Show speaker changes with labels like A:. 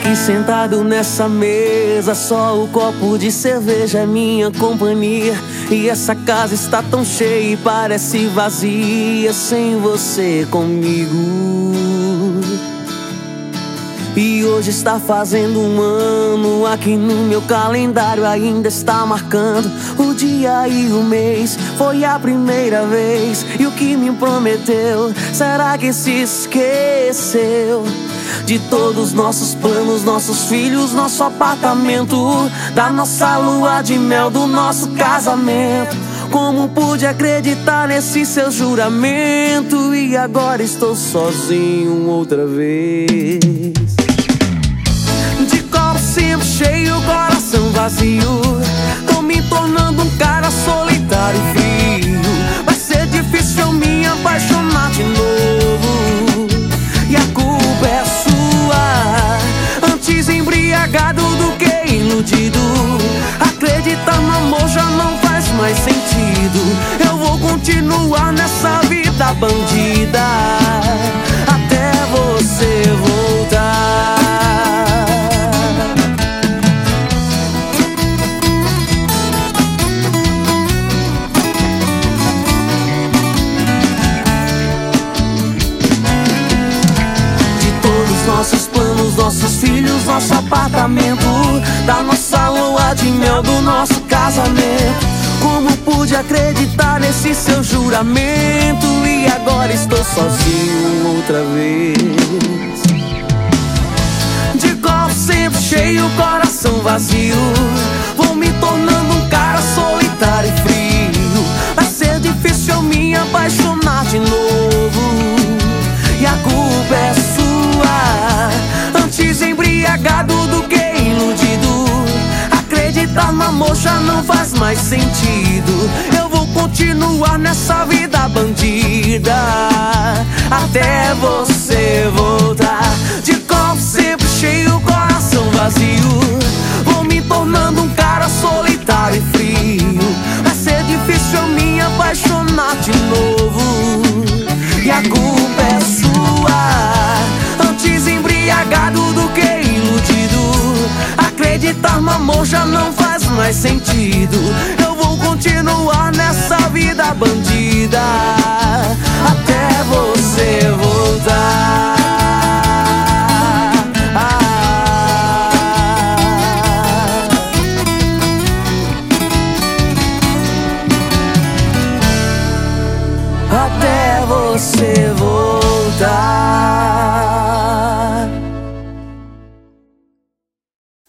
A: Aqui sentado nessa mesa, só o copo de cerveja é minha companhia. E essa casa está tão cheia e parece vazia sem você comigo. E hoje está fazendo um ano, aqui no meu calendário ainda está marcando o dia e o mês. Foi a primeira vez, e o que me prometeu, será que se esqueceu? De todos nossos planos, nossos filhos, nosso apartamento, da nossa lua de mel, do nosso casamento. Como pude acreditar nesse seu juramento? E agora estou sozinho outra vez. De copo sempre cheio, coração vazio, tô me tornando um cara solitário e frio. Vai ser difícil eu me apaixonar de novo, e a culpa é sua. Antes embriagado do que iludido, acreditar no amor já não faz mais sentido. Eu vou continuar nessa vida bandida até você voltar. Nossos planos, nossos filhos, nosso apartamento, da nossa lua de mel, do nosso casamento. Como pude acreditar nesse seu juramento? E agora estou sozinho outra vez. De copo sempre cheio, coração vazio, vou me tornando um cara solitário e frio. Vai ser difícil eu me apaixonar de novo, e a culpa é sua. Antes embriagado do que iludido, acreditar no amor já não faz mais sentido. Eu vou continuar nessa vida bandida até você voltar. De copo sempre cheio, coração vazio, vou me tornando um cara solitário e frio. Vai ser difícil eu me apaixonar de novo, e a culpa é sua. Antes embriagado do que iludido, acreditar no amor já não faz mais sentido. Eu vou continuar nessa vida bandida